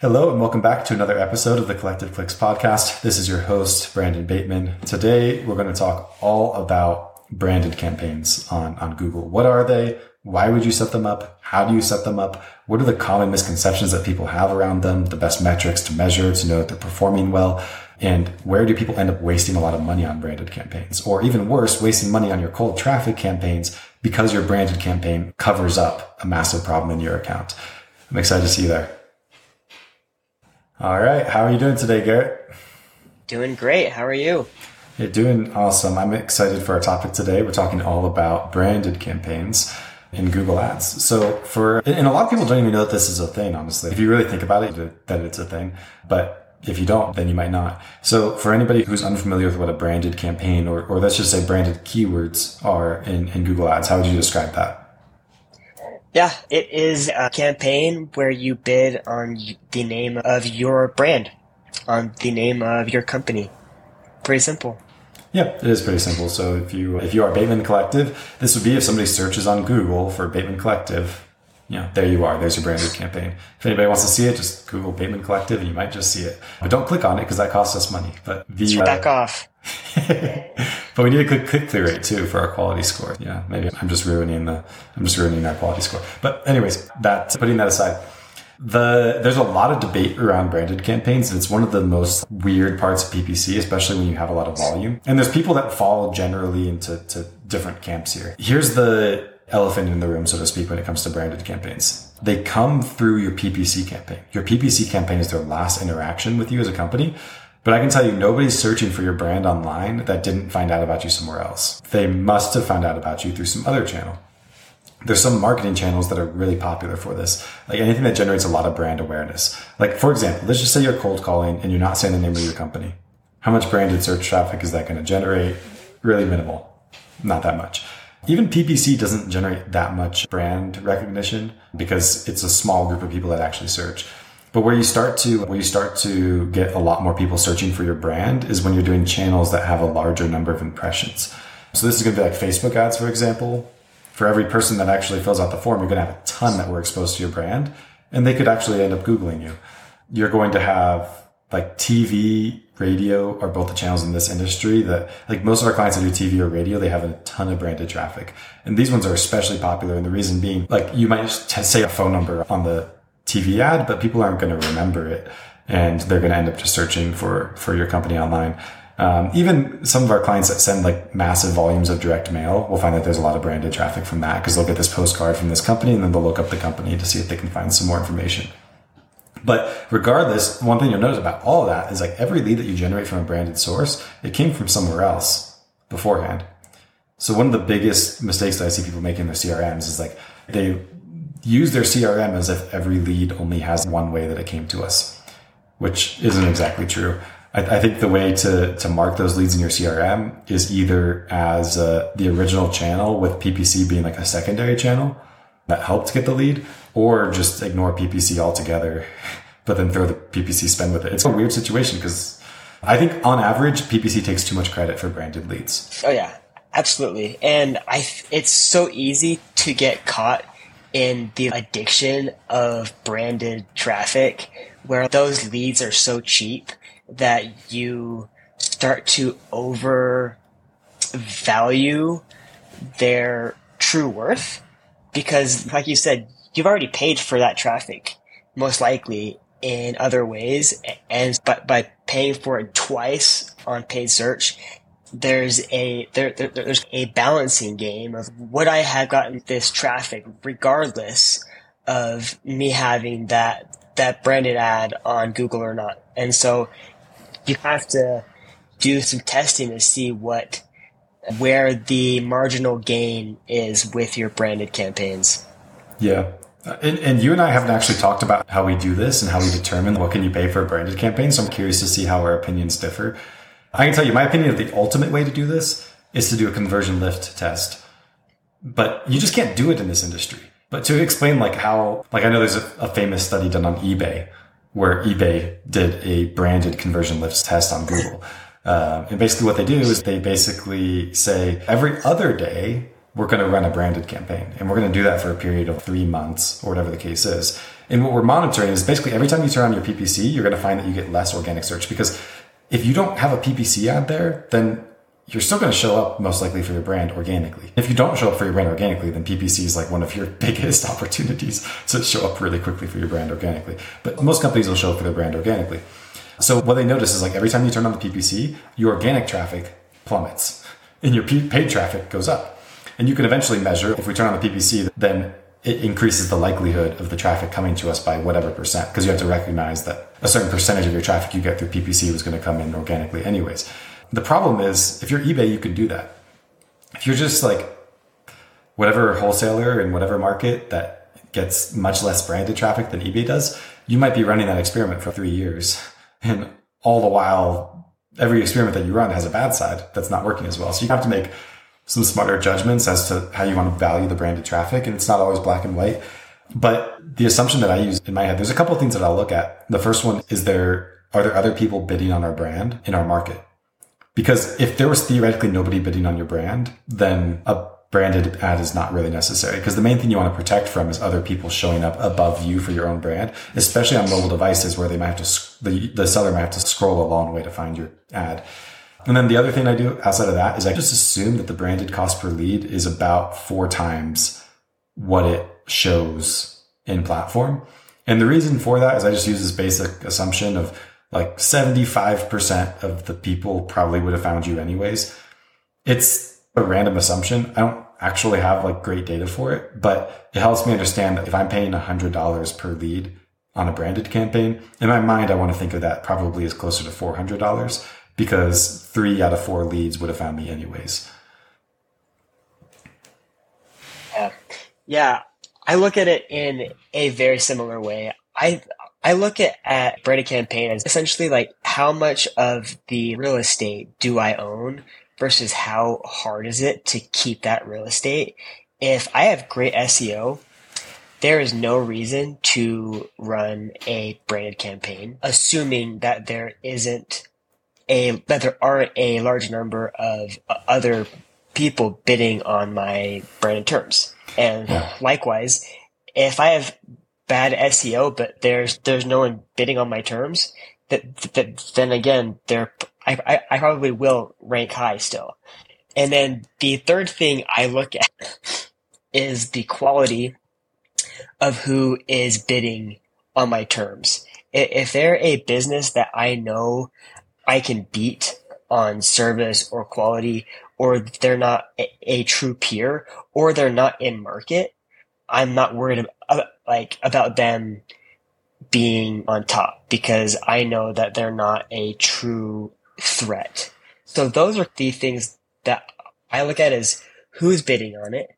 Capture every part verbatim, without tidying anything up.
Hello and welcome back to another episode of the Collective Clicks podcast. This is your host, Brandon Bateman. Today, we're going to talk all about branded campaigns on, on Google. What are they? Why would you set them up? How do you set them up? What are the common misconceptions that people have around them? The best metrics to measure to know that they're performing well? And where do people end up wasting a lot of money on branded campaigns? Or even worse, wasting money on your cold traffic campaigns because your branded campaign covers up a massive problem in your account. I'm excited to see you there. All right. How are you doing today, Garrett? Doing great. How are you? You're doing awesome. I'm excited for our topic today. We're talking all about branded campaigns in Google Ads. So for, and a lot of people don't even know that this is a thing, honestly. If you really think about it, that it's a thing. But if you don't, then you might not. So for anybody who's unfamiliar with what a branded campaign or, or let's just say branded keywords are in, in Google Ads, how would you describe that? Yeah, it is a campaign where you bid on the name of your brand, on the name of your company. Pretty simple. Yeah, it is pretty simple. So if you if you are Bateman Collective, this would be if somebody searches on Google for Bateman Collective, you know, there you are. There's your branded campaign. If anybody wants to see it, just Google Bateman Collective and you might just see it. But don't click on it because that costs us money. But the, uh, back off. But we need a good click-through rate too for our quality score. Yeah, maybe I'm just ruining the I'm just ruining our quality score. But anyways, that putting that aside, the there's a lot of debate around branded campaigns, and it's one of the most weird parts of P P C, especially when you have a lot of volume. And there's people that fall generally into to different camps here. Here's the elephant in the room, so to speak, when it comes to branded campaigns. They come through your P P C campaign. Your P P C campaign is their last interaction with you as a company. But I can tell you, nobody's searching for your brand online that didn't find out about you somewhere else. They must have found out about you through some other channel. There's some marketing channels that are really popular for this. Like anything that generates a lot of brand awareness. Like, for example, let's just say you're cold calling and you're not saying the name of your company. How much branded search traffic is that going to generate? Really minimal. Not that much. Even P P C doesn't generate that much brand recognition because it's a small group of people that actually search. But where you start to where you start to get a lot more people searching for your brand is when you're doing channels that have a larger number of impressions. So this is going to be like Facebook ads, for example. For every person that actually fills out the form, you're going to have a ton that were exposed to your brand, and they could actually end up Googling you. You're going to have like T V, radio are both the channels in this industry that like most of our clients that do T V or radio, they have a ton of branded traffic. And these ones are especially popular. And the reason being, like you might just say a phone number on the T V ad, but people aren't going to remember it. And they're going to end up just searching for, for your company online. Um, even some of our clients that send like massive volumes of direct mail will find that there's a lot of branded traffic from that because they'll get this postcard from this company and then they'll look up the company to see if they can find some more information. But regardless, one thing you'll notice about all of that is like every lead that you generate from a branded source, it came from somewhere else beforehand. So one of the biggest mistakes that I see people make in their C R Ms is like they use their C R M as if every lead only has one way that it came to us, which isn't exactly true. I, I think the way to, to mark those leads in your C R M is either as uh, the original channel with P P C being like a secondary channel that helped get the lead, or just ignore P P C altogether, but then throw the P P C spend with it. It's a weird situation because I think on average, P P C takes too much credit for branded leads. Oh yeah, absolutely. And I, it's so easy to get caught in the addiction of branded traffic where those leads are so cheap that you start to overvalue their true worth. Because like you said, you've already paid for that traffic, most likely in other ways. And but by paying for it twice on paid search, there's a there, there there's a balancing game of would I have gotten this traffic regardless of me having that that branded ad on Google or not. And so you have to do some testing to see what where the marginal gain is with your branded campaigns. Yeah. And, and you and I haven't actually talked about how we do this and how we determine what can you pay for a branded campaign. So I'm curious to see how our opinions differ. I can tell you my opinion of the ultimate way to do this is to do a conversion lift test. But you just can't do it in this industry. But to explain like how, like I know there's a, a famous study done on eBay where eBay did a branded conversion lift test on Google. Uh, and basically what they do is they basically say every other day we're going to run a branded campaign, and we're going to do that for a period of three months or whatever the case is. And what we're monitoring is basically every time you turn on your P P C, you're going to find that you get less organic search, because if you don't have a P P C ad there, then you're still going to show up most likely for your brand organically. If you don't show up for your brand organically, then P P C is like one of your biggest opportunities to show up really quickly for your brand organically. But most companies will show up for their brand organically. So what they notice is like every time you turn on the P P C, your organic traffic plummets and your paid traffic goes up. And you can eventually measure, if we turn on the P P C, then it increases the likelihood of the traffic coming to us by whatever percent, because you have to recognize that a certain percentage of your traffic you get through P P C was going to come in organically anyways. The problem is, if you're eBay, you can do that. If you're just like whatever wholesaler in whatever market that gets much less branded traffic than eBay does, you might be running that experiment for three years. And all the while, every experiment that you run has a bad side that's not working as well. So you have to make some smarter judgments as to how you want to value the branded traffic. And it's not always black and white. But the assumption that I use in my head, there's a couple of things that I'll look at. The first one is there, are there other people bidding on our brand in our market? Because if there was theoretically nobody bidding on your brand, then a branded ad is not really necessary, because the main thing you want to protect from is other people showing up above you for your own brand, especially on mobile devices where they might have to, the, the seller might have to scroll a long way to find your ad. And then the other thing I do outside of that is I just assume that the branded cost per lead is about four times what it shows in platform. And the reason for that is I just use this basic assumption of like seventy-five percent of the people probably would have found you anyways. It's a random assumption. I don't actually have like great data for it, but it helps me understand that if I'm paying one hundred dollars per lead on a branded campaign, in my mind, I want to think of that probably as closer to four hundred dollars, because three out of four leads would have found me anyways. Yeah. Yeah. I look at it in a very similar way. I, I look at, at branded campaign as essentially like how much of the real estate do I own versus how hard is it to keep that real estate. If I have great S E O, there is no reason to run a branded campaign, assuming that there isn't a, that there aren't a large number of other people bidding on my branded terms. And Yeah. likewise, if I have bad S E O, but there's there's no one bidding on my terms, that, that then again, there I, I I probably will rank high still. And then the third thing I look at is the quality of who is bidding on my terms. If they're a business that I know I can beat on service or quality, or they're not a, a true peer, or they're not in market, I'm not worried about, like about them being on top, because I know that they're not a true threat. So those are the things that I look at as who's bidding on it,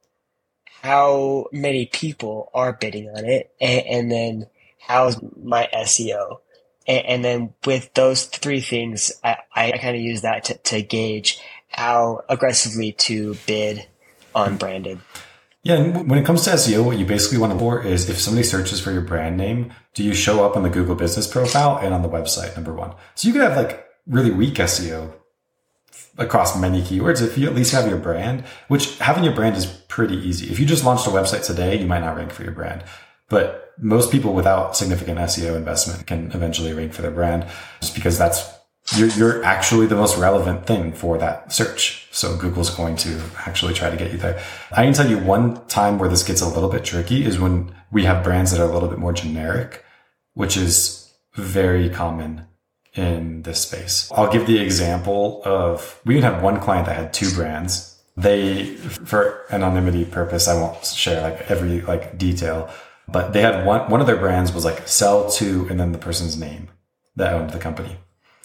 how many people are bidding on it, and, and then how's my S E O. And, and then with those three things, I, I kind of use that to, to gauge how aggressively to bid on branded. Yeah, and when it comes to S E O, what you basically want to look for is if somebody searches for your brand name, do you show up on the Google Business Profile and on the website, number one. So you could have like really weak S E O across many keywords if you at least have your brand, which having your brand is pretty easy. If you just launched a website today, you might not rank for your brand. But most people without significant S E O investment can eventually rank for their brand, just because that's You're, you're actually the most relevant thing for that search. So Google's going to actually try to get you there. I can tell you one time where this gets a little bit tricky is when we have brands that are a little bit more generic, which is very common in this space. I'll give the example of, we had one client that had two brands. They, for anonymity purpose, I won't share like every like detail, but they had one, one of their brands was like sell to, and then the person's name that owned the company.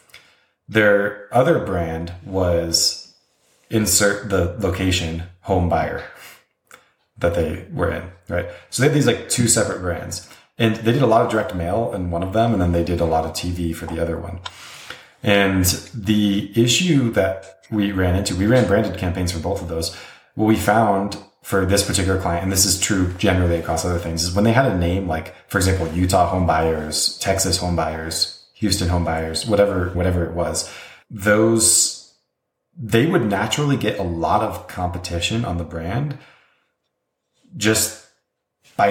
Their other brand was insert the location home buyer that they were in, right? So they had these like two separate brands, and they did a lot of direct mail in one of them, and then they did a lot of T V for the other one. And the issue that we ran into, we ran branded campaigns for both of those. What we found for this particular client, and this is true generally across other things, is when they had a name like, for example, Utah home buyers, Texas home buyers, Houston home buyers, whatever, whatever it was, those, they would naturally get a lot of competition on the brand just by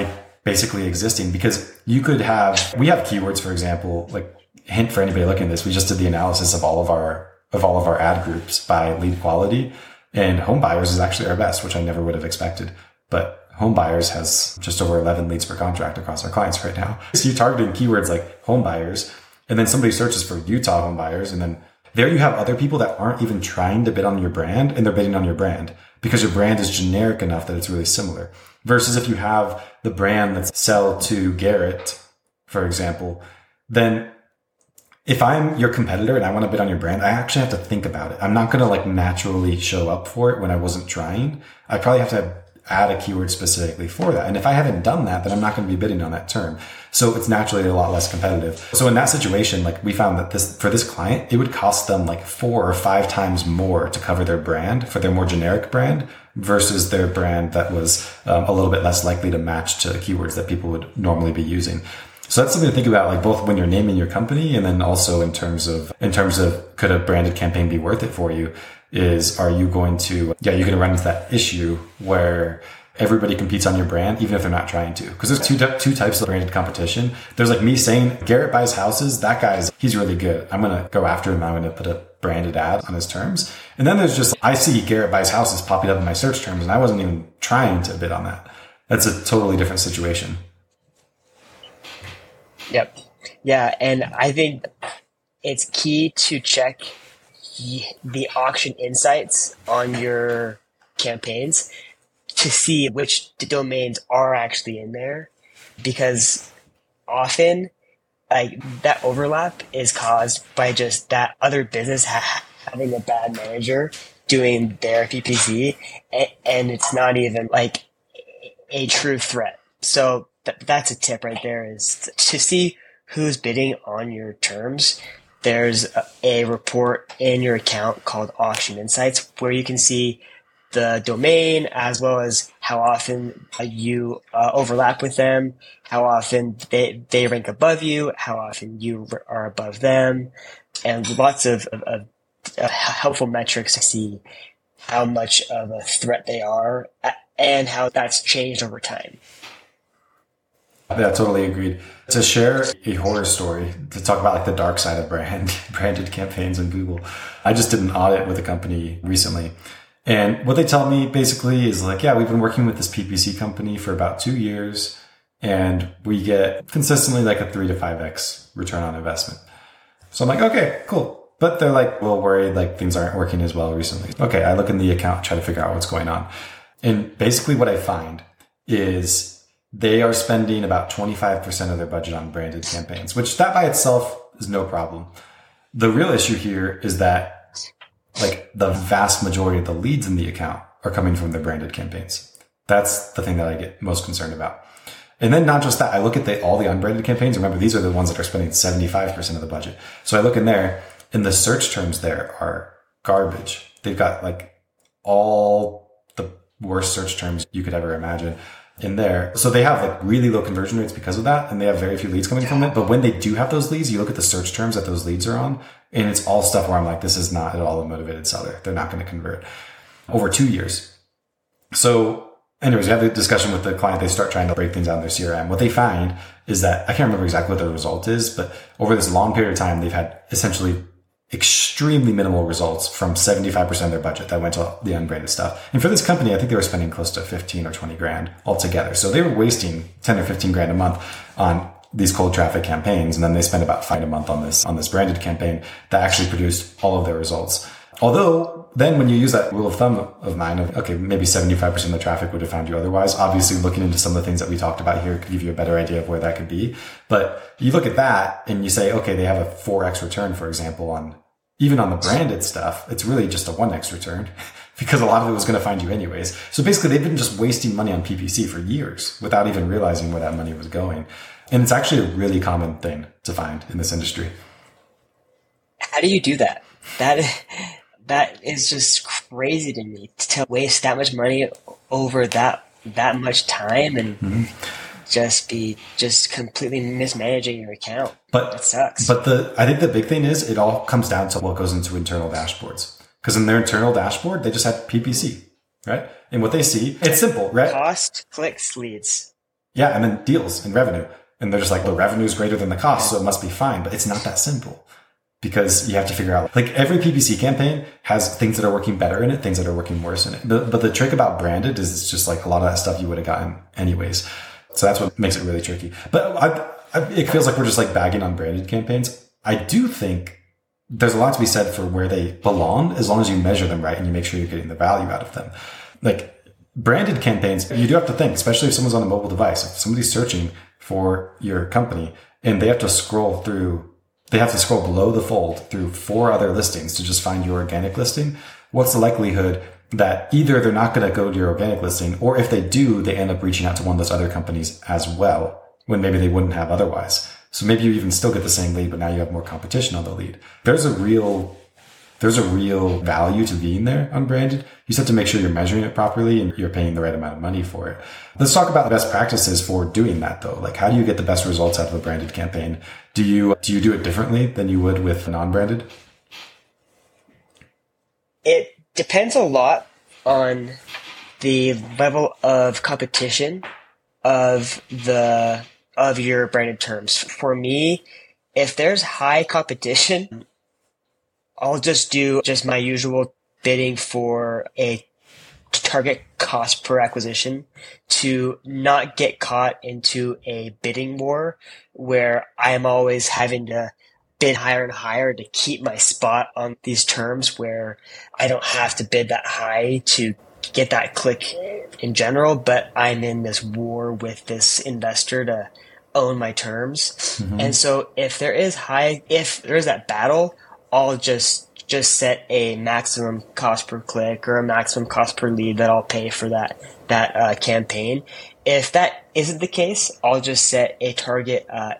basically existing, because you could have, we have keywords, for example, like hint for anybody looking at this, we just did the analysis of all of our, of all of our ad groups by lead quality, and home buyers is actually our best, which I never would have expected. But home buyers has just over eleven leads per contract across our clients right now. So you're targeting keywords like home buyers, and then somebody searches for Utah home buyers, and then there you have other people that aren't even trying to bid on your brand, and they're bidding on your brand because your brand is generic enough that it's really similar. Versus if you have the brand that's sell to Garrett, for example, then if I'm your competitor and I want to bid on your brand, I actually have to think about it. I'm not going to like naturally show up for it when I wasn't trying. I probably have to add a keyword specifically for that. And if I haven't done that, then I'm not going to be bidding on that term. So it's naturally a lot less competitive. So in that situation, like we found that this, for this client, it would cost them like four or five times more to cover their brand for their more generic brand versus their brand that was um, a little bit less likely to match to keywords that people would normally be using. So that's something to think about, like both when you're naming your company and then also in terms of, in terms of could a branded campaign be worth it for you? Is are you going to, yeah, you're going to run into that issue where everybody competes on your brand, even if they're not trying to. Because there's two, two types of branded competition. There's like me saying, Garrett buys houses. That guy's, he's really good. I'm going to go after him. I'm going to put a branded ad on his terms. And then there's just, I see Garrett buys houses popping up in my search terms and I wasn't even trying to bid on that. That's a totally different situation. Yep. Yeah. And I think it's key to check the auction insights on your campaigns to see which domains are actually in there, because often like that overlap is caused by just that other business ha- having a bad manager doing their P P C, and, and it's not even like a true threat. So th- that's a tip right there, is to see who's bidding on your terms. There's a, a report in your account called Auction Insights where you can see the domain as well as how often you uh, overlap with them, how often they, they rank above you, how often you are above them, and lots of, of, of uh, helpful metrics to see how much of a threat they are and how that's changed over time. Yeah, totally agreed. To share a horror story, to talk about like the dark side of brand, branded campaigns in Google. I just did an audit with a company recently. And what they tell me basically is like, yeah, we've been working with this P P C company for about two years and we get consistently like a three to five X return on investment. So I'm like, okay, cool. But they're like, well, worried like things aren't working as well recently. Okay. I look in the account, try to figure out what's going on. And basically what I find is they are spending about twenty-five percent of their budget on branded campaigns, which that by itself is no problem. The real issue here is that like the vast majority of the leads in the account are coming from their branded campaigns. That's the thing that I get most concerned about. And then not just that, I look at the, all the unbranded campaigns. Remember, these are the ones that are spending seventy-five percent of the budget. So I look in there and the search terms there are garbage. They've got like all the worst search terms you could ever imagine in there. So they have like really low conversion rates because of that, and they have very few leads coming from it. But when they do have those leads, you look at the search terms that those leads are on, and it's all stuff where I'm like, this is not at all a motivated seller. They're not going to convert over two years. So anyways, we have the discussion with the client. They start trying to break things down in their C R M. What they find is that, I can't remember exactly what the result is, but over this long period of time, they've had essentially extremely minimal results from seventy-five percent of their budget that went to the unbranded stuff. And for this company, I think they were spending close to fifteen or twenty grand altogether. So they were wasting ten or fifteen grand a month on these cold traffic campaigns. And then they spent about five a month on this, on this branded campaign that actually produced all of their results. Although then when you use that rule of thumb of mine of, okay, maybe seventy-five percent of the traffic would have found you otherwise. Obviously looking into some of the things that we talked about here could give you a better idea of where that could be. But you look at that and you say, okay, they have a four X return, for example, on even on the branded stuff. It's really just a one X return because a lot of it was going to find you anyways. So basically they've been just wasting money on P P C for years without even realizing where that money was going. And it's actually a really common thing to find in this industry. How do you do that? That That is just crazy to me, to waste that much money over that that much time and mm-hmm. just be just completely mismanaging your account. But that sucks. But the I think the big thing is it all comes down to what goes into internal dashboards. Because in their internal dashboard, they just have P P C, right? And what they see, it's simple, right? Cost, clicks, leads. Yeah, and then deals and revenue. And they're just like, the revenue is greater than the cost, so it must be fine. But it's not that simple, because you have to figure out, like, every P P C campaign has things that are working better in it, things that are working worse in it. But, but the trick about branded is it's just like a lot of that stuff you would have gotten anyways. So that's what makes it really tricky. But I, I, it feels like we're just like bagging on branded campaigns. I do think there's a lot to be said for where they belong, as long as you measure them right and you make sure you're getting the value out of them. Like, branded campaigns, you do have to think, especially if someone's on a mobile device, if somebody's searching for your company and they have to scroll through, they have to scroll below the fold through four other listings to just find your organic listing. What's the likelihood that either they're not going to go to your organic listing, or if they do, they end up reaching out to one of those other companies as well, when maybe they wouldn't have otherwise. So maybe you even still get the same lead, but now you have more competition on the lead. There's a real, there's a real value to being there on branded. You just have to make sure you're measuring it properly and you're paying the right amount of money for it. Let's talk about the best practices for doing that though. Like, how do you get the best results out of a branded campaign? Do you, do you do it differently than you would with non-branded? It depends a lot on the level of competition of the, of your branded terms. For me, if there's high competition, I'll just do just my usual bidding for a target cost per acquisition to not get caught into a bidding war where I'm always having to bid higher and higher to keep my spot on these terms, where I don't have to bid that high to get that click in general, but I'm in this war with this investor to own my terms. Mm-hmm. And so if there is high, if there is that battle, I'll just just set a maximum cost per click or a maximum cost per lead that I'll pay for that that uh, campaign. If that isn't the case, I'll just set a target uh,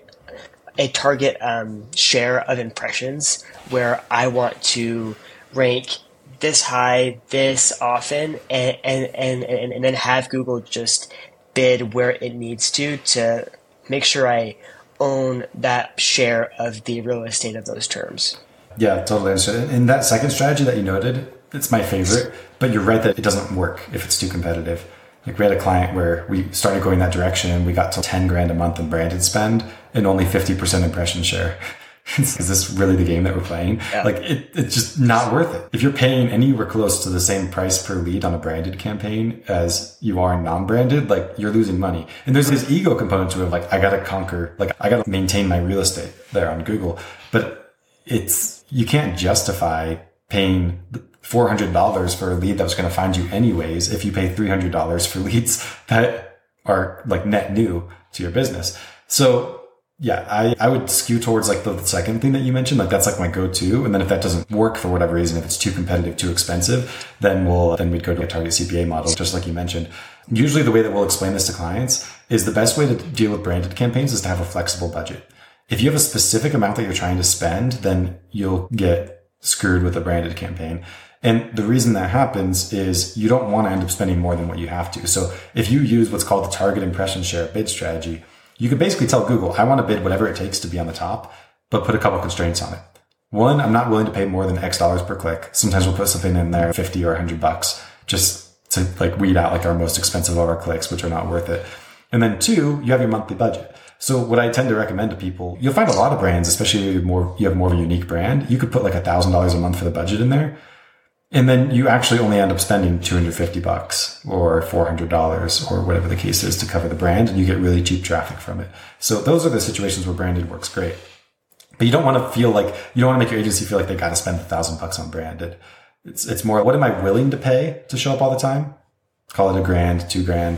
a target um, share of impressions where I want to rank this high, this often, and and and, and, and then have Google just bid where it needs to to make sure I own that share of the real estate of those terms. Yeah, totally understood. And that second strategy that you noted, it's my favorite, but you're right that it doesn't work if it's too competitive. Like, we had a client where we started going that direction and we got to ten grand a month in branded spend and only fifty percent impression share. Is this really the game that we're playing? Yeah. Like, it, it's just not worth it. If you're paying anywhere close to the same price per lead on a branded campaign as you are in non-branded, like, you're losing money. And there's this ego component to it. Like, I got to conquer, like, I got to maintain my real estate there on Google. But it's, you can't justify paying four hundred dollars for a lead that was going to find you anyways if you pay three hundred dollars for leads that are like net new to your business. So yeah, I, I would skew towards like the second thing that you mentioned. Like, that's like my go-to. And then if that doesn't work for whatever reason, if it's too competitive, too expensive, then we'll, then we'd go to a target C P A model, just like you mentioned. Usually the way that we'll explain this to clients is the best way to deal with branded campaigns is to have a flexible budget. If you have a specific amount that you're trying to spend, then you'll get screwed with a branded campaign. And the reason that happens is you don't want to end up spending more than what you have to. So if you use what's called the target impression share bid strategy, you could basically tell Google, I want to bid whatever it takes to be on the top, but put a couple constraints on it. One, I'm not willing to pay more than X dollars per click. Sometimes we'll put something in there, fifty or a hundred bucks, just to like weed out like our most expensive of our clicks, which are not worth it. And then two, you have your monthly budget. So what I tend to recommend to people, you'll find a lot of brands, especially if you're more, you have more of a unique brand, you could put like a thousand dollars a month for the budget in there. And then you actually only end up spending two hundred fifty bucks or four hundred dollars or whatever the case is to cover the brand, and you get really cheap traffic from it. So those are the situations where branded works great. But you don't want to feel like, you don't want to make your agency feel like they got to spend a thousand bucks on branded. It's, it's more, what am I willing to pay to show up all the time? Call it a grand, two grand,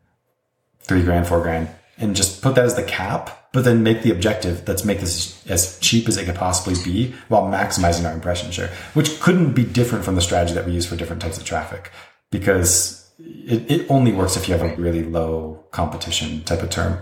three grand, four grand, and just put that as the cap, but then make the objective, let's make this as cheap as it could possibly be while maximizing our impression share, which couldn't be different from the strategy that we use for different types of traffic, because it, it only works if you have a really low competition type of term.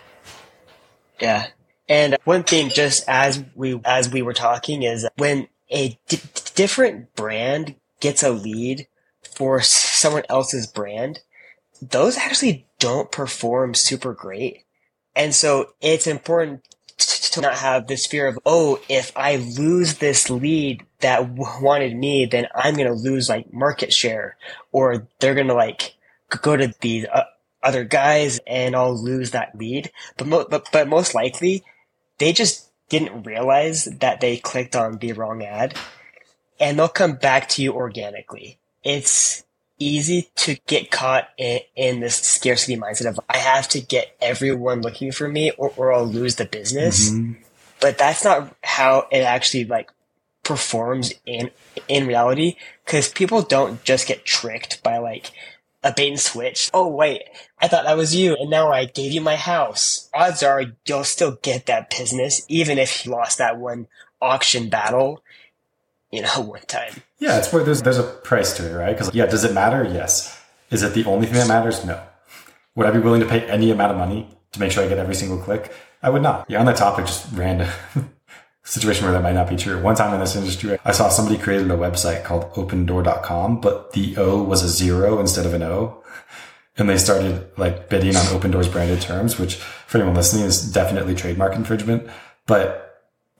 Yeah. And one thing, just as we, as we were talking, is when a d- different brand gets a lead for someone else's brand, those actually don't perform super great. And so it's important to not have this fear of, oh, if I lose this lead that wanted me, then I'm going to lose like market share, or they're going to like go to the uh, other guys and I'll lose that lead. But, mo- but, but most likely, they just didn't realize that they clicked on the wrong ad, and they'll come back to you organically. It's easy to get caught in, in this scarcity mindset of I have to get everyone looking for me or, or I'll lose the business. Mm-hmm. But that's not how it actually like performs in in reality, because people don't just get tricked by like a bait and switch. Oh wait, I thought that was you and now I gave you my house. Odds are you'll still get that business even if you lost that one auction battle, you know, one time. Yeah, it's where there's there's a price to it, right? Because yeah, does it matter? Yes. Is it the only thing that matters? No. Would I be willing to pay any amount of money to make sure I get every single click? I would not. Yeah, on that topic, just random situation where that might not be true. One time in this industry, I saw somebody created a website called open door dot com, but the O was a zero instead of an O. And they started like bidding on Opendoor's branded terms, which for anyone listening is definitely trademark infringement. But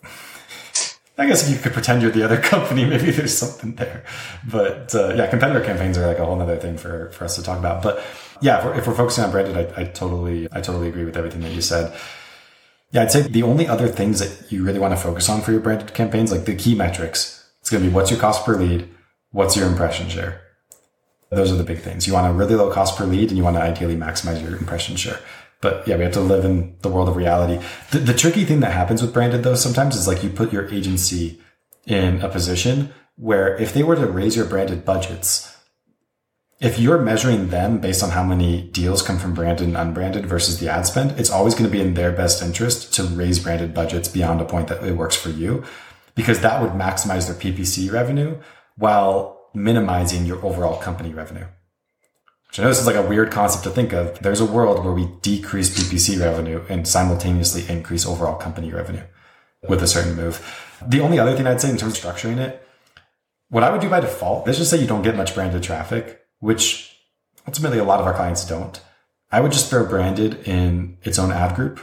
I guess if you could pretend you're the other company, maybe there's something there. But uh, yeah, competitor campaigns are like a whole other thing for, for us to talk about. But yeah, if we're, if we're focusing on branded, I, I totally, I totally agree with everything that you said. Yeah, I'd say the only other things that you really want to focus on for your branded campaigns, like the key metrics, it's going to be what's your cost per lead, what's your impression share. Those are the big things. You want a really low cost per lead and you want to ideally maximize your impression share. But yeah, we have to live in the world of reality. The, the tricky thing that happens with branded though sometimes is like you put your agency in a position where if they were to raise your branded budgets, if you're measuring them based on how many deals come from branded and unbranded versus the ad spend, it's always going to be in their best interest to raise branded budgets beyond a point that it works for you, because that would maximize their P P C revenue while minimizing your overall company revenue. Which I know this is like a weird concept to think of. There's a world where we decrease P P C revenue and simultaneously increase overall company revenue with a certain move. The only other thing I'd say in terms of structuring it, what I would do by default, let's just say you don't get much branded traffic, which ultimately a lot of our clients don't. I would just throw branded in its own ad group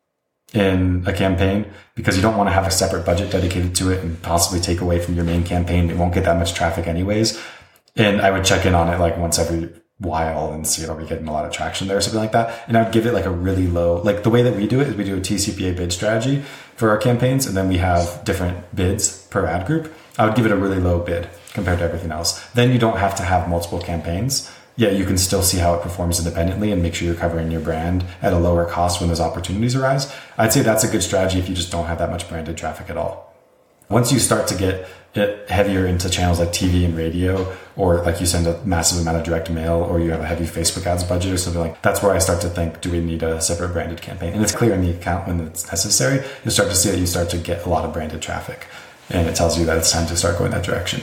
in a campaign, because you don't want to have a separate budget dedicated to it and possibly take away from your main campaign. It won't get that much traffic anyways. And I would check in on it like once every while and see, are we getting a lot of traction there or something like that. And I would give it like a really low, like the way that we do it is we do a T C P A bid strategy for our campaigns. And then we have different bids per ad group. I would give it a really low bid compared to everything else. Then you don't have to have multiple campaigns. Yeah, you can still see how it performs independently and make sure you're covering your brand at a lower cost when those opportunities arise. I'd say that's a good strategy if you just don't have that much branded traffic at all. Once you start to get it heavier into channels like T V and radio, or like you send a massive amount of direct mail, or you have a heavy Facebook ads budget or something like, that's where I start to think, do we need a separate branded campaign? And it's clear in the account when it's necessary. You'll start to see that you start to get a lot of branded traffic, and it tells you that it's time to start going that direction.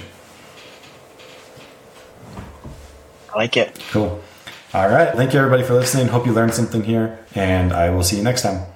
I like it. Cool. All right. Thank you everybody for listening. Hope you learned something here, and I will see you next time.